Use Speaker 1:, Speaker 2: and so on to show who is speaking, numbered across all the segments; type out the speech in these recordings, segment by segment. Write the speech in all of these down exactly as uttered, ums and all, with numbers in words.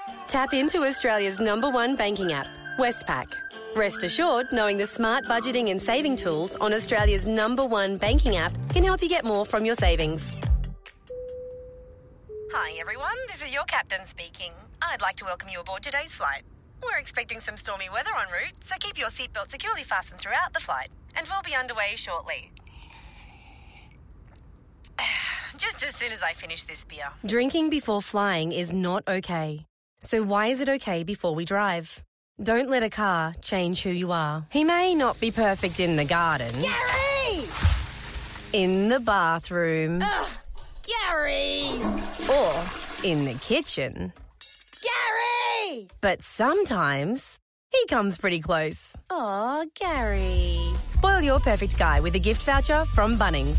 Speaker 1: Tap into Australia's number one banking app, Westpac. Rest assured, knowing the smart budgeting and saving tools on Australia's number one banking app can help you get more from your savings. Hi everyone, this is your captain speaking. I'd like to welcome you aboard today's flight. We're expecting some stormy weather en route, so keep your seatbelt securely fastened throughout the flight, and we'll be underway shortly. Just as soon as I finish this beer. Drinking before flying is not okay. So why is it okay before we drive? Don't let a car change who you are. He may not be perfect in the garden.
Speaker 2: Gary!
Speaker 1: In the bathroom.
Speaker 2: Ugh, Gary!
Speaker 1: Or in the kitchen.
Speaker 2: Gary!
Speaker 1: But sometimes he comes pretty close. Aw, Gary. Spoil your perfect guy with a gift voucher from Bunnings.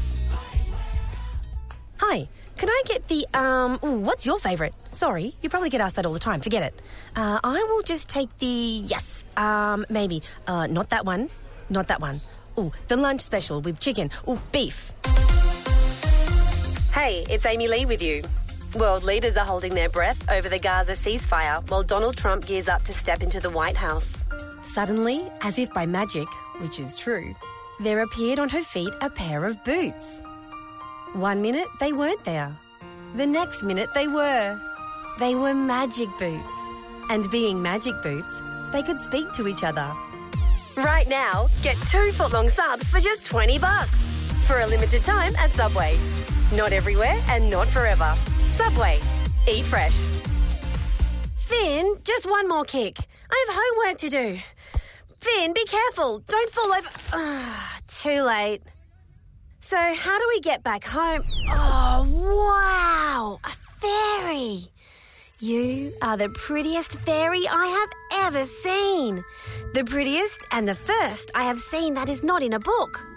Speaker 1: Hi, can I get the, um, ooh, what's your favourite? Sorry, you probably get asked that all the time. Forget it. Uh, I will just take the, yes, um, maybe, uh, not that one, not that one. Ooh, the lunch special with chicken. Ooh, beef. Hey, it's Amy Lee with you. World leaders are holding their breath over the Gaza ceasefire while Donald Trump gears up to step into the White House. Suddenly, as if by magic, which is true, there appeared on her feet a pair of boots. One minute, they weren't there. The next minute, they were. They were magic boots. And being magic boots, they could speak to each other. Right now, get two foot-long subs for just twenty bucks. For a limited time at Subway. Not everywhere and not forever. Subway. Eat fresh. Finn, just one more kick. I have homework to do. Finn, be careful. Don't fall over. Ah, too late. So how do we get back home? Oh, wow. A fairy. You are the prettiest fairy I have ever seen. The prettiest and the first I have seen that is not in a book.